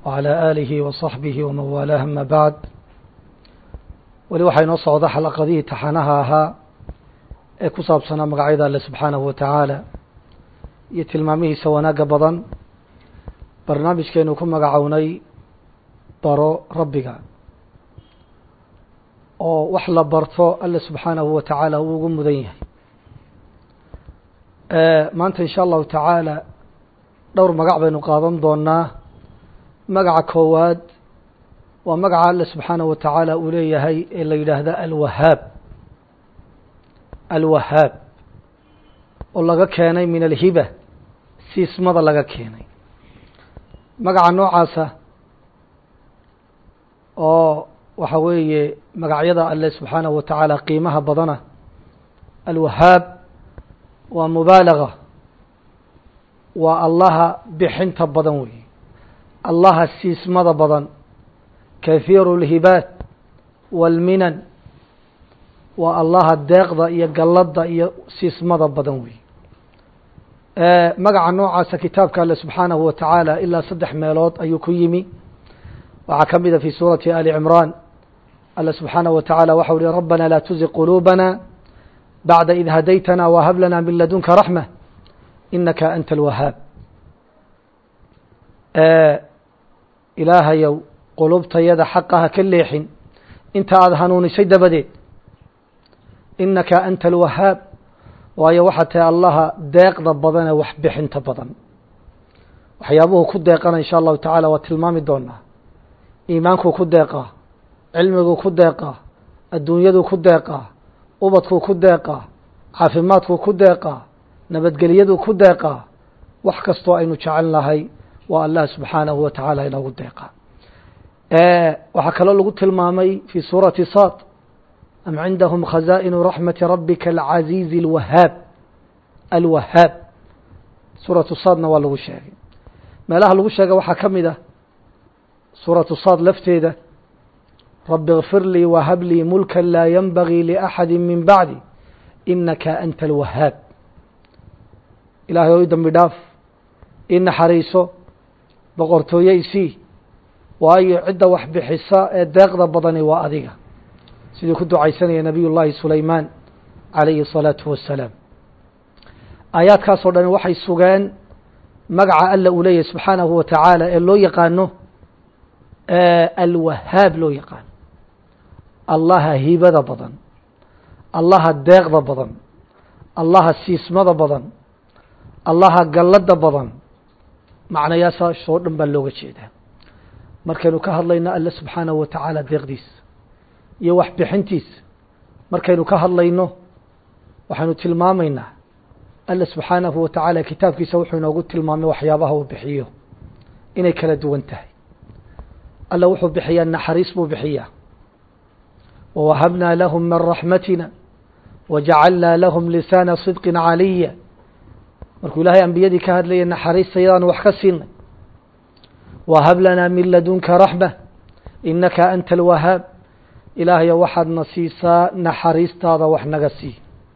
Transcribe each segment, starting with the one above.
وعلى آله وصحبه ومن والاه أما بعد weli waxay noo socda xalaqadihii taxanaha ahaa ee ku saabsanaa magacyada alle subxaanahu wa tacaala iyo tilmaamihiisa wanaagga badan barnaamijkeenu ku magacownay baro rabbiga oo wax la barto alle subxaanahu wa tacaala uu ugu mudan yahay maanta insha allahu tacaala dhowr magac baynu qaadan doonaa magaca koowaad waa magaca alle subxaanaه wa tacaala uu leeyahay ee la yidhaahda alwahaab oo laga keenay min alhiba siismada laga keenay magaca noocaasa oo waxa weeye magacyada alle subxaanaه wa tacaala qiimaha badana alwahaab waa mubaalaga waa allaha bixinta badan weeye allaha siismada badan kahiiru اlhibaat wاlminan waa allaha deeqda iyo galladda iyo siismada badan wey magaca noocaasa kitaabka alle subxaanahu wa tacaala ilaa 3 meelood ayuu ku yimi waxaa ka mida fi suurati ali cimraan alle subxaanahu wa tacaala waxau uhi rabbana laa tuziq quluubana bacda id hadaytana wahab lana min ladunka raxma inaka anta alwahaab ilaahayow qulubtayada xaqaha ka leexin inta aada hanuunisay dabadeed inaka anta alwahaab waayo waxaa tahay allaha deeqda badanee wax bixinta badan waxyaabuhu ku deeqana insha allahu tacaala waa tilmaami doonaa iimaankuu ku deeqaa cilmiguu ku deeqaa adduunyaduu ku deeqaa ubadkuu ku deeqaa caafimaadkuu ku deeqaa nabadgelyaduu ku deeqaa wax kastoo aynu jecel nahay waa allah subxaanahu wa tacaala inoogu deeqaa waxaa kaloo lagu tilmaamay fi suurati sad am cindahum khazaa'inu raxmati rabbika alcaziizi alwahaab suuratu sadna waa lagu sheegay meelaha lagu sheegay waxaa ka mid ah suuratu sad lafteeda rabi اغfir lii wahab lii mulka laa yanbagii liaxadi min bacdi inaka anta alwahaab ilahay oo i dambi dhaaf i naxariiso boqortooye isii waayo cidda wax bixisa ee deeqda badani waa adiga siduu ku ducaysanaya nabiy llaahi sulaymaan calayhi الsalaatu wassalaam aayaadkaasoo dhani waxay sugeen magaca alla uu leeyahay subxaanahu wa tacaala ee loo yaqaano alwahaab loo yaqaano allaha hibada badan allaha deeqda badan allaha siismada badan allaha galladda badan macnayaashaasoo dhan baa looga jeedaa markaynu ka hadlayno alle subxaanahu wa tacaala deeqdiisa iyo wax bixintiisa markaynu ka hadlayno waxaynu tilmaamaynaa alle subxaanahu wa tacaala kitaabkiisa wuxuu inoogu tilmaamay waxyaabaha uu bixiyo inay kala duwan tahay alle wuxuu bixiyaa naxariis buu bixiyaa wawahabnaa lahum min raxmatina wajacalnaa lahum lisaana sidqin caliya markuu ilaahay ambiyadii ka hadlayay naxariista yadaanu wax ka siinay wahab lanaa min ladunka raxma inaka anta alwahaab ilaahayo waxaadna siisaa naxariistaada wax naga sii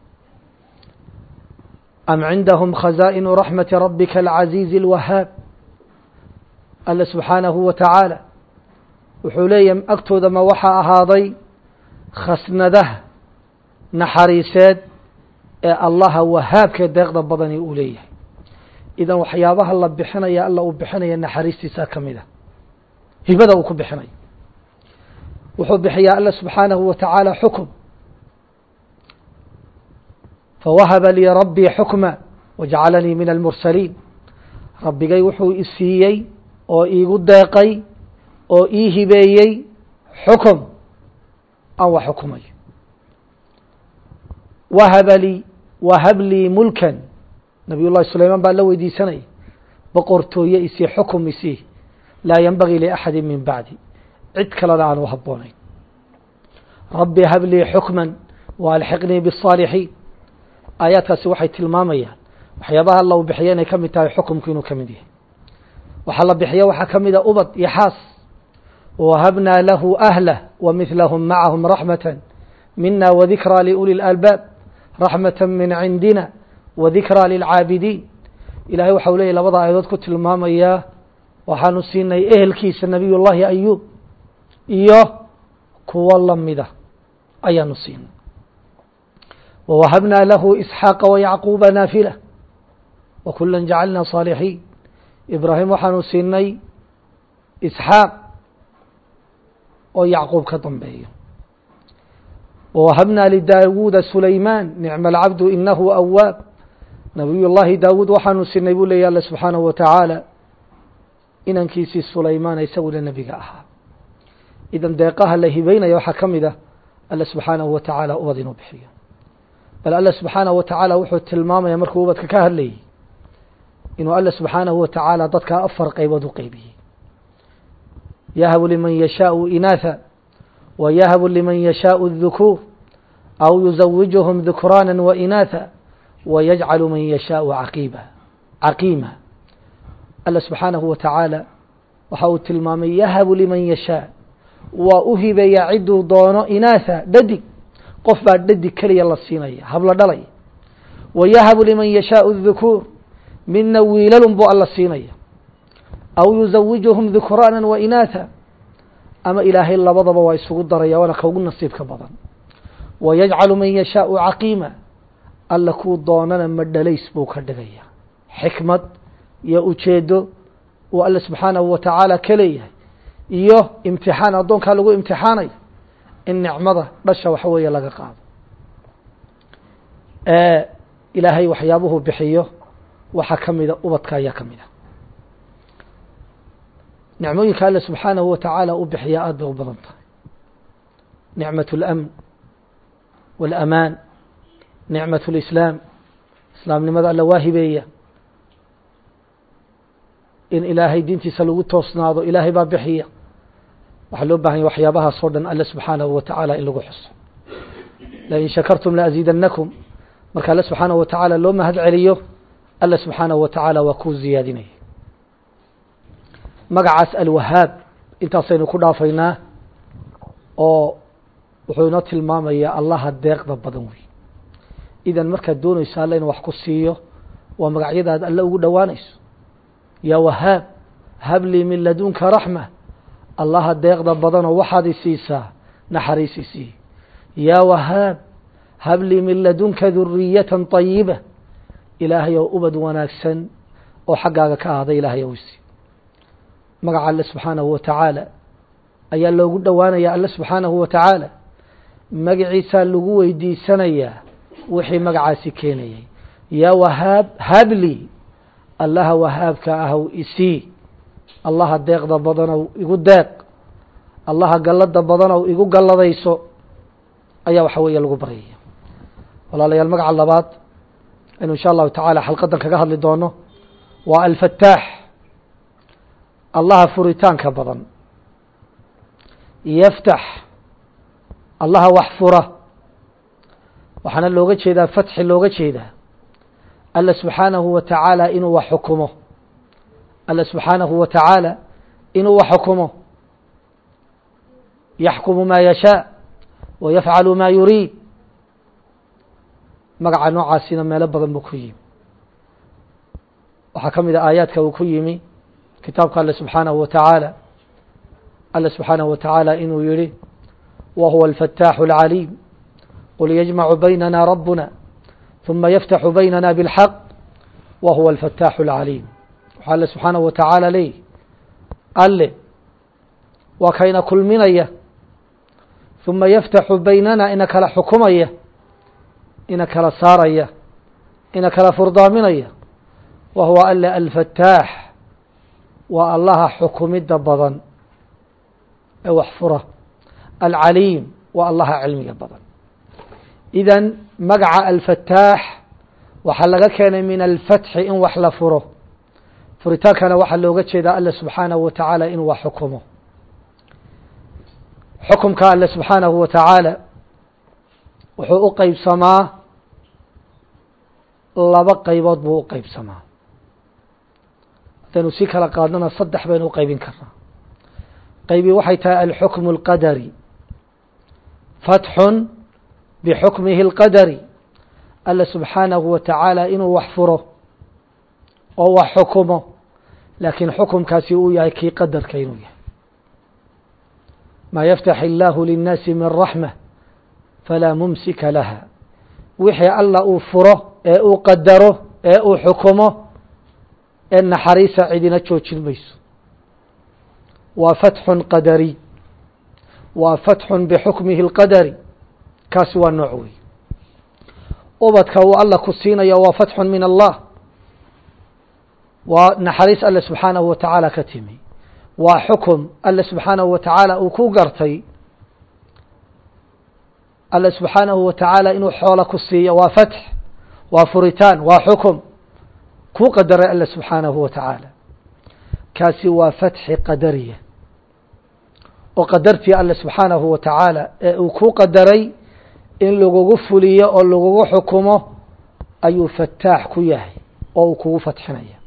am cindahum khazaa'inu raxmati rabbika alcaziizi alwahaab alle subxaanahu wa tacaala wuxuu leeyahay agtooda ma waxaa ahaaday khasnadaha naxariiseed ee allaha wahaabkee deeqda badani uu leeyahay idan waxyaabaha la bixinaya alla uu bixinaya naxariistiisa ka mid a hibada uu ku bixinayo wuxuu bixiyaa alla subxaanahu wa tacaala xukum fawahaba lii rabbii xukma wajacalanii min almursaliin rabbigay wuxuu isiiyey oo iigu deeqay oo ii hibeeyey xukum aan wax xukumayo wahab lii mulkan nabiy llahi sulaymaan baa la weydiisanaya boqortooye isii xukum isii laa yanbagii liaxadi min bacdi cid kalena aan u habboonayn rabbi hab lii xukman waalxiqnii biالصaalixiin aayaadkaasi waxay tilmaamayaan waxyaabaha alla uu bixiya inay ka mid tahay xukumku inuu ka mid yahay waxaa la bixiya waxaa ka mida ubad iyo xaas wahabnaa lahu ahlah wamihlahum macahum raxmata mina wadikraa liuli اlalbaab raxmata min cindina wadikraa lilcaabidiin ilaahay waxa u leeyahy labada aayadood ku tilmaamayaa waxaanu siinay ehelkiisa nabiyullaahi ayuub iyo kuwo lamida ayaanu siinay wawahabnaa lahu isxaaqa wayacquuba naafila wakula jacalnaa saalixiin ibraahim waxaanu siinay isxaaq oo yacquub ka dambeeyo wawahabnaa lidaawuuda sulaymaan nicma alcabdu inahu awaab nabiy llaahi daawuud waxaanu siinay buu leeya alla subxaanahu wa tacaala inankiisii sulaymaan isaguna nebiga ahaa idan deeqaha la hibeynaya waxaa ka mid ah alla subxaanahu wa tacaala ubad inuu bixiyo bal alla subxaanahu wa tacaala wuxuu tilmaamaya markuu ubadka ka hadlayay inuu alla subxaanahu wa tacaala dadka 4 qaybood u qaybiyey yahabu liman yashaau inaatha wa yahabu liman yashaau الذukuur aw yuzawijuhum dhukraana wa inaatha wayajcalu man yashaau caqiima alla subxaanahu wa tacaala waxa uu tilmaamay yahabu liman yashaa waa u hibeeya ciduu doono inaatha dhadig qof baa dhadig keliya la siinaya habla dhalay wayahabu liman yashaau الذukuur midna wiilalun buu alla siinaya aw yuzawijuhum dhukraana wa inaatha ama ilaahay labadaba waa isugu daraya waana ka ugu nasiibka badan wayajcalu man yashaau caqiima alla kuu doonana ma dhalays buu ka dhigaya xikmad iyo ujeedo uu alla subxaanahu wa tacaala ka leeyahay iyo imtixaan addoonkaa lagu imtixaanayo in nicmada dhasha waxa weeye laga qaado ilaahay waxyaabuhu bixiyo waxaa ka mida ubadka ayaa ka mida nicmooyinka alla subxaanahu wa tacaala u bixiya aad bay u badan tahay nicmat اlamn wاlamaan nicmat اlislaam islaamnimada alla waa hibeeya in ilaahay diintiisa lagu toosnaado ilaahay baa bixiya waxaa loo bahan yay waxyaabahaas oo dhan alla subxaanahu wa tacaala in lagu xuso lain shakartum laaziidanakum marka alla subxaanahu wa tacaala loo mahad celiyo alla subxaanahu wa tacaala waa kuu ziyaadinaya magacaas alwahaab intaasaynu ku dhaafaynaa oo wuxuu inoo tilmaamayaa allaha deeqda badan wey idan markaad doonayso alla inu wax ku siiyo waa magacyadaad alle ugu dhowaanayso yaa wahaab hablii min ladunka raxma allaha deeqda badanoo waxaad isiisaa naxariis isii yaa wahaab hablii min ladunka duriyatan طayiba ilaahay oo ubad wanaagsan oo xaggaaga ka ahday ilaahay ou isii magaca alle subxaanahu wa tacaala ayaa loogu dhowaanaya alle subxaanahu wa tacaala magaciisaa lagu weydiisanayaa wixii magacaasi keenayay yaa wahaab habli allaha wahaabka ahw isii allaha deeqda badanow igu deeq allaha gallada badanow igu galladayso ayaa waxa weeye lagu baryaya walaalayaal magaca labaad aynu insha allahu tacaala xalqadan kaga hadli doono waa alfataax allaha furitaanka badan yaftax allaha wax fura waxaana looga jeedaa fatxi looga jeedaa alla subxaanahu wa tacaala inuu wax xukumo alla subxaanahu wa tacaala inuu wax xukumo yaxkumu maa yashaa wa yafcalu maa yuriid magaca noocaasina meelo badan buu ku yimi waxaa ka mid a aayaadka uu ku yimi kitaabka alle subxaanahu wa tacaala alle subxaanahu wa tacaala inuu yihi wa huwa alfataaxu alcaliim qul yajmacu baynana rabbuna ثuma yftaxu baynana bاlxaq wa huwa alfataaxu اlcaliim waxaa alle subxaanahu wa tacaala leeyihi alle waa kayna kulminaya ثuma yftaxu baynana ina kala xukumaya ina kala saaraya ina kala furdaaminaya wa huwa alle alfataax waa allaha xukumidda badan ee wax fura alcaliim waa allaha cilmiga badan idan magaca alfataax waxaa laga keenay min alfatxi in wax la furo furitaankana waxaa looga jeedaa alle subxaanahu wa tacaala inuu wax xukumo xukumka alle subxaanahu wa tacaala wuxuu u qeybsamaa laba qaybood buu u qeybsamaa haddaynu si kala qaadnana 3 baynu u qeybin karnaa qaybii waxay tahay alxukmu اlqadari fatxun bxukmihi اlqadari alle subxaanahu wa tacaala inuu wax furo oo wax xukumo laakiin xukumkaasi uu yahay kii qadarka inuu yahay maa yaftax illaahu linnaasi min raxma falaa mumsika laha wixii alla uu furo ee uu qadaro ee uu xukumo ee naxariisa cidina joojin mayso waa fatxun qadari waa fatxun bixukmihi اlqadari kaasi waa nooc wey ubadka uu alla ku siinayo waa fatxun min allah waa naxariis alle subxaanahu wa tacaala ka timi waa xukum alle subxaanahu wa tacaala uu ku gartay alle subxaanahu wa tacaala inuu xoola ku siiyo waa fatx waa furitaan waa xukum kuu qadaray alle subxaanahu wa tacaala kaasi waa fatxi qadariya oo qadartii alle subxaanahu wa tacaala ee uu ku qadaray in lagugu fuliyo oo lagugu xukumo ayuu fataax ku yahay oo uu kugu fatxinaya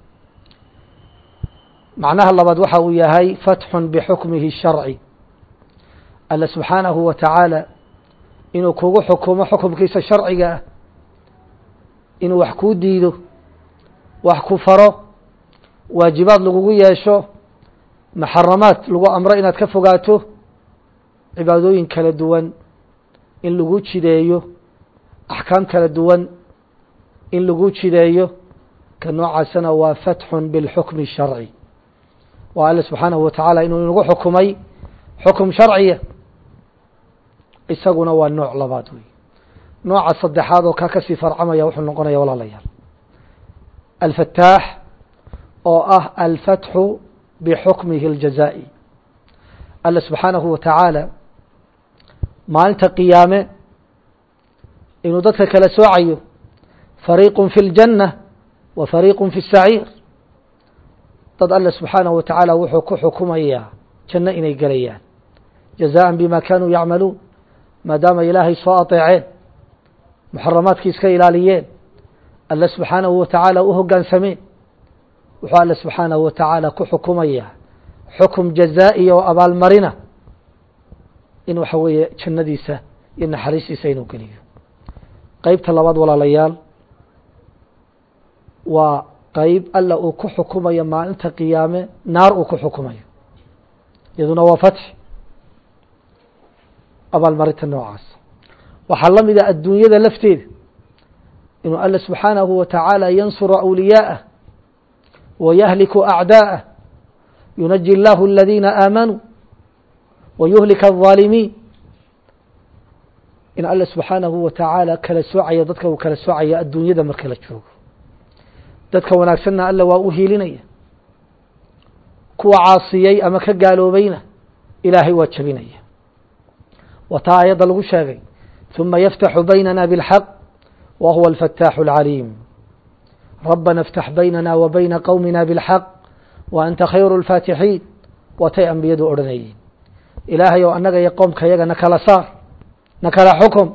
macnaha labaad waxa uu yahay fatxun bixukmihi sharci alle subxaanahu wa tacaala inuu kugu xukumo xukumkiisa sharciga ah inuu wax kuu diido wax ku faro waajibaad lagugu yeesho muxaramaad lagu amro inaad ka fogaato cibaadooyin kala duwan in lagu jideeyo axkaam kala duwan in lagu jideeyo ka noocaasana waa fatxun bilxukmi sharci waa alle subxaanahu wa tacaala inuu inagu xukumay xukum sharciya isaguna waa nooc labaad wey nooca saddexaad oo kaa kasii farcamaya wuxuu noqonaya walaalayaal alfataax oo ah alfatxu bixukmihi اljazaa'i alle subxaanahu wa tacaala maalinta qiyaame inuu dadka kala soocayo fariiqun fi اljanna wa fariiqun fi الsaciir dad alle subxaanahu wa tacaala wuxuu ku xukumayaa janno inay gelayaan jazaءan bima kanuu yacmaluun maadaama ilaahay soo aطeeceen muxaramaadkii iska ilaaliyeen alle subxaanahu wa tacaala u hoggaansameen wuxuu alle subxaanahu wa tacaala ku xukumayaa xukum jazaa'iya oo abaalmarina in waxa weeye jannadiisa iyo naxariistiisa inuu geliyo qeybta labaad walaalayaal waa qeyb alla uu ku xukumayo maalinta qiyaame naar uu ku xukumayo iyaduna waa fatx abaalmarinta noocaas waxaa la mida adduunyada lafteeda inuu alle subxaanahu wa tacaala yansuru awliyaa'ah ويهلك أعداءه ينجي الله الذين آمنوا ويهلك الظالمين in alle subxaanahu wa tacaala kala soocaya dadka uu kala soocaya adduunyada marka la joogo dadka wanaagsanna alle waa u hiilinaya kuwa caasiyey ama ka gaaloobayna ilaahay waa jabinaya wataa aayadda lagu sheegay ثuma yftaxu baynana bاlxaq wa huwa alfataaxu اlcaliim ربنا افتح بيننا وبين قومنا بالحق وأنت خير الفاتحين watay ambiyadu odhanayeen ilaahay oo annaga iyo qoomka yaga na kala saar na kala xukum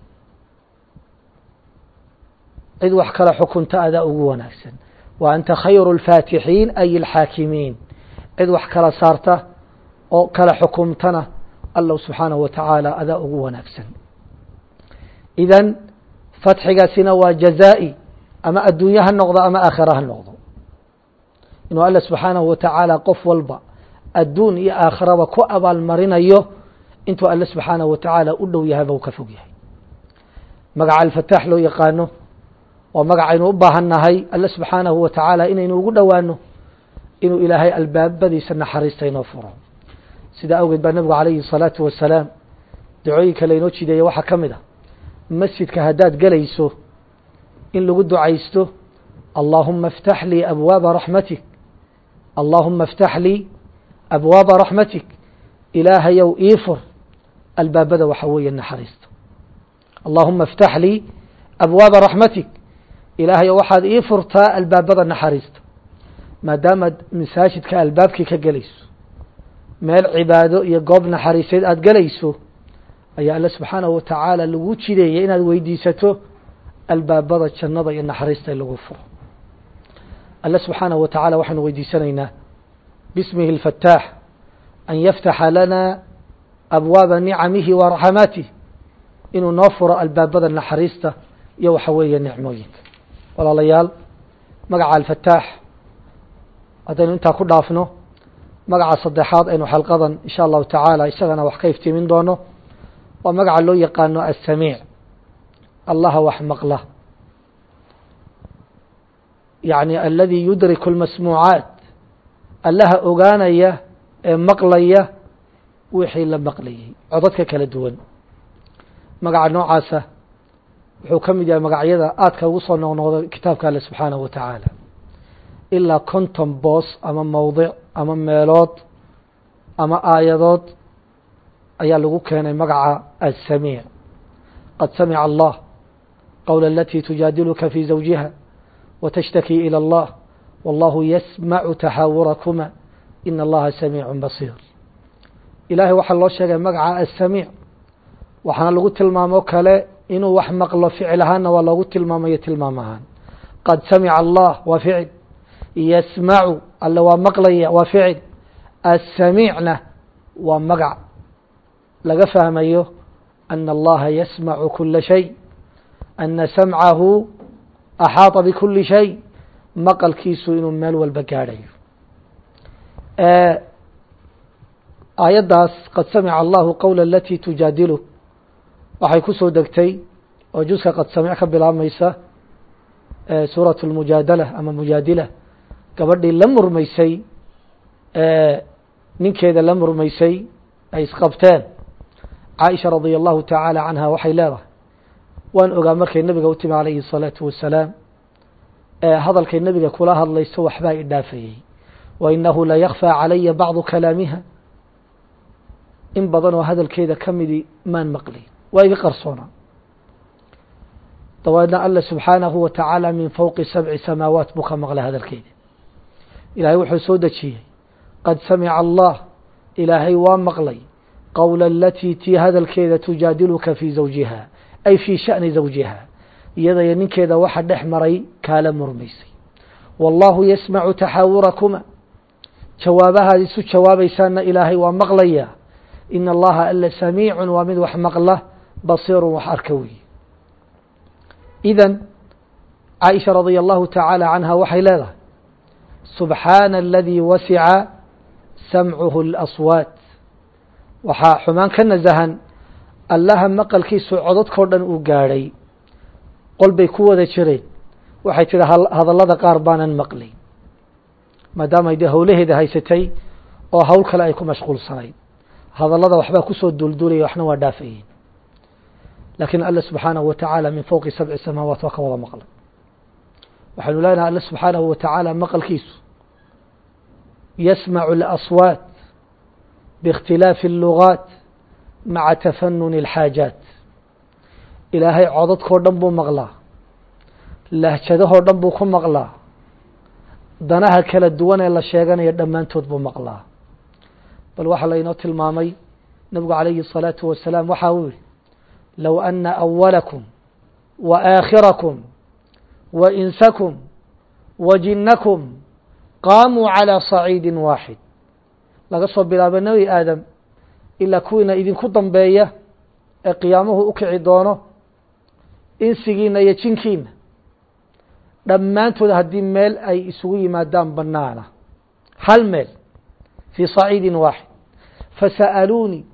cid wax kala xukunta adaa ugu wanaagsan wa anta khayru الfaatixiin ay الxaakimiin cid wax kala saarta oo kala xukumtana allah subxaanahu wa tacaala adaa ugu wanaagsan idan fatxigaasina waa jazaa'i ama adduunye ha noqdo ama aakhira ha noqdo inuu alle subxaanahu wa tacaala qof walba adduun iyo aakhiraba ku abaalmarinayo intuu alle subxaanahu wa tacaala u dhow yahayba uu ka fog yahay magaca alfataax loo yaqaano waa magacaynu u baahan nahay alle subxaanahu wa tacaala inaynu ugu dhowaano inuu ilaahay albaabadiisa naxariista inoo furo sidaa awgeed baa nabigu calayhi الsalaatu wasalaam dacooyinka laynoo jideeya waxaa ka mid a masjidka haddaad gelayso in lagu ducaysto allahuma اftax lii abwaaba raxmatik allahuma اftax lii abwaaba raxmatik ilaahayow ii fur albaabada waxa weeye naxariista allahuma اftax lii abwaaba raxmatik ilaahayow waxaad ii furtaa albaabada naxariista maadaamaad masaajidka albaabkii ka gelayso meel cibaado iyo goob naxariiseed aada gelayso ayaa alle subxaanahu wa tacaala lagu jideeyay inaad weydiisato albaabada jannada iyo naxariista in lagu furo alle subxaanahu wa tacaala waxaanu weydiisanaynaa bismihi اlfataax an yaftaxa lana abwaaba nicamihi wa raxamaatih inuu noo furo albaabada naxariista iyo waxa weeye nicmooyinka walaalayaal magaca alfataax haddaynu intaa ku dhaafno magaca saddexaad aynu xalqadan insha allahu tacaala isagana wax ka iftiimin doono waa magaca loo yaqaano assamiic, allaha wax maqla, yacni aladi yudriku اlmasmuucaat, allaha ogaanaya ee maqlaya wixii la maqlayay codadka kala duwan. magaca noocaasa wuxuu ka mid yahay magacyada aadka ugu soo noqnoqda kitaabka alle subxaanahu wa tacaala. ilaa 50 boos ama mowdic ama meelood ama aayadood ayaa lagu keenay magaca assamiic. qad samica allah qowla alatii tujaadiluka fii zawjiha watashtakii ilى allah wallahu yasmacu taxaawurakuma ina allaha samiicu basiir. ilaahay waxaa loo sheegay magaca assamiic, waxaana lagu tilmaamo kale inuu wax maqlo, ficil ahaanna waa loogu tilmaamayo tilmaam ahaan. qad samica allah waa ficil, yasmacu alle waa maqlaya waa ficil, assamiicna waa magac laga fahmayo ana allaha yasmacu kula shay, ana samcahu axaata bikuli shay, maqalkiisu inuu meel walba gaadhayo. aayaddaas qad samica allahu qowla alatii tujaadilu waxay ku soo degtay oo juska qad samic ka bilaabmaysa suuraة اlmujaadala ama mujaadila, gabadhii la murmaysay ninkeeda la murmaysay ay isqabteen. caaisha radia allahu tacaala canha waxay leedahay waan ogaa markay nebiga u timi calayhi الsalaatu wasalaam hadalkay nebiga kula hadlayso waxbaa i dhaafayey, wainahu la yakfى calaya bacdu kalaamiha, in badan oo hadalkeeda ka midi maan maqlay, waa iga qarsoona. dabeedna alla subxaanahu wa tacaala min fowqi 7 samaawaat buu ka maqlay hadalkeeda. ilaahay wuxuu soo dejiyey qad samica allah, ilaahay waa maqlay qowla alatii tii hadalkeeda tujaadiluka fii zawjiha ay fii sha'ni zawjiha, iyadaya ninkeeda waxa dhex maray kaala murmaysay. wallahu yasmacu taxaawurakuma, jawaabahaad isu jawaabaysaana ilaahay waa maqlaya. in allaha alla samiicun waa mid wax maqla, basiirun wax arka weeye. idan caaisha radia allahu tacaala canha waxay leedahay subxaana aladii wasica samcuhu اlaswaat, waxaa xumaan ka nasahan allaha maqalkiisu codadkao dhan uu gaadhay. qol bay ku wada jireen, waxay tidhi hadallada qaar baanan maqlay, maadaamay dee howlaheeda haysatay oo hawl kale ay ku mashquulsanayd. hadallada waxbaa kusoo duldulaya, waxna waa dhaafayeen, laakiin alla subxaanahu wa tacaala min fowqi 7 samaawaat waa ka wada maqlay. waxaynu leenahay alla subxaanahu wa tacaala maqalkiisu yasmacu اlaswaat biاkhtilaafi اllugaat maca tafanuni اlxaajaat. ilaahay codadkao dhan buu maqlaa, lahjadahoo dhan buu ku maqlaa, danaha kala duwan ee la sheeganaya dhammaantood buu maqlaa. bal waxaa laynoo tilmaamay nabigu calayhi الsalaatu wasalaam waxa uu yihi low ana awalakum wa aakhirakum wa insakum wa jinnakum qaamuu calىa saciidi waaxid, laga soo bilaabo nebi aadam ilaa kuwiina idinku dambeeya ee qiyaamuhu u kici doono, insigiina iyo jinkiina dhammaantood haddii meel ay isugu yimaadaan banaana, hal meel fii saciidi waaxid, fasa'aluunii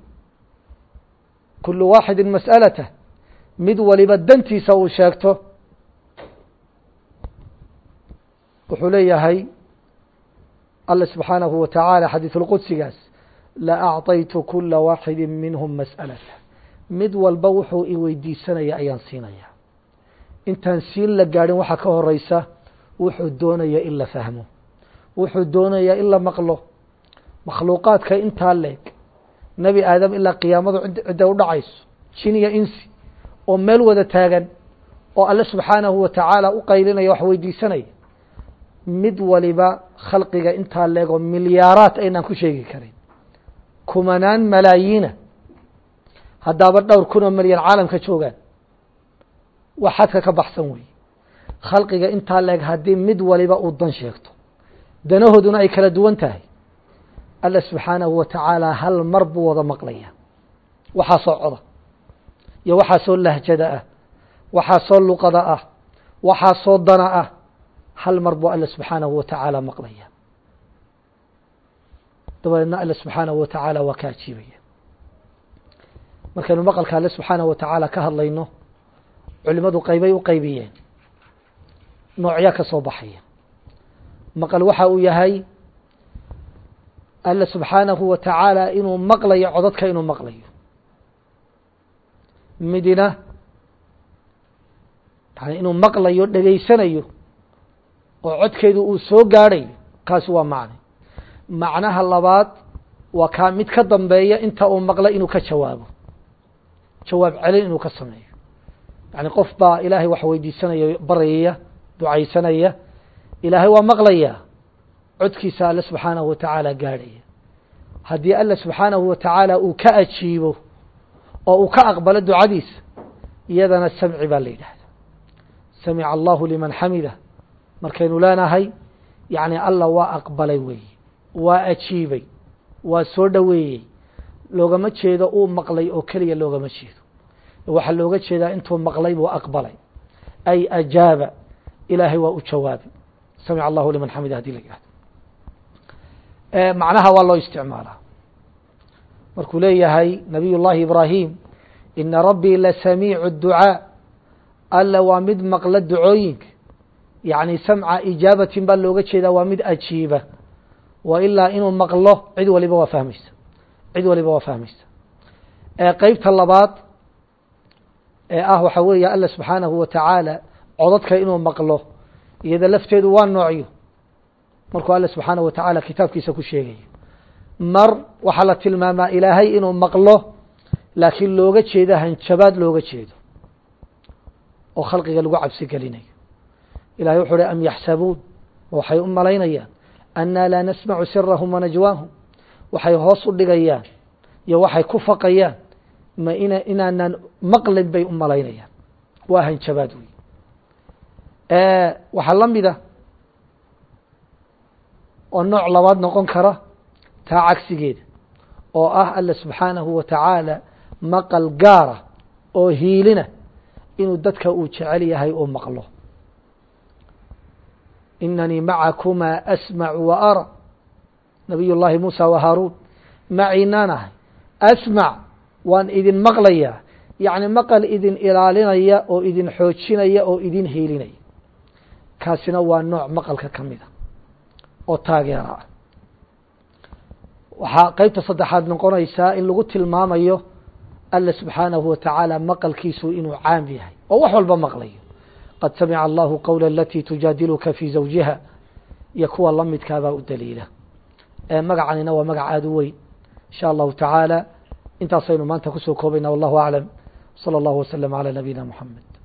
kulu waaxidi mas'alatah, mid waliba dantiisa uu sheegto. wuxuu leeyahay alla subxaanahu wa tacaala xadiisulqudsigaas la acطaytu kula waaxidi minhum mas'alatah, mid walba wuxuu i weydiisanaya ayaan siinaya. intaan siin la gaadhin waxaa ka horeysa wuxuu doonaya in la fahmo, wuxuu doonaya in la maqlo. makhluuqaadka intaa leeg nebi aadam ilaa qiyaamadu cidda u dhacayso, jin iyo insi oo meel wada taagan oo alle subxaanahu wa tacaala u qaylinaya wax weydiisanaya, mid waliba khalqiga intaa leeg oo milyaaraad aynaan ku sheegi karin, kumanaan malaayiina, haddaaba dhowr kun oo milyan caalamka joogaan, wax xadka ka baxsan weeye. khalqiga intaa leeg haddii mid waliba uu dan sheegto, danahooduna ay kala duwan tahay, alla subxaanahu wa tacaala hal mar buu wada maqlaya. waxaasoo coda iyo waxaasoo lahjada ah, waxaasoo luqada ah, waxaasoo dana ah, hal mar buu alla subxaanahu wa tacaala maqlaya. dabadeedna alle subxaanahu wa tacaala waa ka ajiibaya markaynu maqalka alle subxaanahu wa tacaala ka hadlayno culimadu qaybay u qaybiyeen noocya ka soo baxaya maqal waxa uu yahay alle subxaanahu wa tacaala inuu maqlayo codadka inuu maqlayo midina yani inuu maqlayo dhegaysanayo oo codkeedu uu soo gaadhayo kaasi waa macne macnaha labaad waa kaa mid ka dambeeya inta uu maqlay inuu ka jawaabo jawaab celin inuu ka sameeyo yani qof baa ilaahay wax weydiisanaya baryaya ducaysanaya ilaahay waa maqlaya codkiisa alle subxaanahu wa tacaala gaadhaya haddii alle subxaanahu wa tacaala uu ka ajiibo oo uu ka aqbalo ducadiisa iyadana samci baa la yidhahda samica allahu liman xamida markaynu leenahay yani alla waa aqbalay weeye waa ajiibay waa soo dhoweeyey loogama jeedo uu maqlay oo keliya loogama jeedo waxaa looga jeedaa intuu maqlay buu aqbalay ay ajaaba ilaahay waa u jawaabay samica allahu liman xamida hadii la yihahdo macnaha waa loo isticmaalaa markuu leeyahay nabiy llahi ibraahim ina rabbii lasamiicu الducaa alla waa mid maqla ducooyinka yani samca ijaabatin baa looga jeedaa waa mid ajiiba wa ilaa inuu maqlo cid waliba waa fahmaysa cid waliba waa fahmaysa qeybta labaad ee ah waxa weeye alla subxaanahu wa tacaala codadka inuu maqlo iyada lafteedu waa noocyo markuu alle subxaanahu wa tacaala kitaabkiisa ku sheegayo mar waxaa la tilmaamaa ilaahay inuu maqlo laakiin looga jeedo hanjabaad looga jeedo oo khalqiga lagu cabsi gelinayo ilahay wuxuu uhi am yaxsabuun waxay u malaynayaan annaa laa nasmacu sirahum wanajwaahum waxay hoos u dhigayaan iyo waxay ku faqayaan ma inaanan maqlin bay u malaynayaan waa hanjabaad wey waxaa la mida oo nooc labaad noqon kara taa cagsigeeda oo ah alle subxaanahu wa tacaala maqal gaara oo hiilina inuu dadka uu jecel yahay oo maqlo inanii macakumaa asmacu wa ara nabiy llaahi muusa wa haaruun maciinaan ahay asmac waan idin maqlayaa yacni maqal idin ilaalinaya oo idin xoojinaya oo idin hiilinaya kaasina waa nooc maqalka ka mida oo taageera ah waxaa qeybta saddexaad noqonaysaa in lagu tilmaamayo alle subxaanahu wa tacaala maqalkiisu inuu caam yahay oo wax walba maqlayo qad samica allahu qowla alatii tujaadiluka fii zawjiha iyo kuwa la midkaabaa u daliila magacanina waa magac aada u weyn insha allahu tacaala intaasaynu maanta kusoo koobayna wallahu aclam salى اllahu waslm calى nabiyina mxamed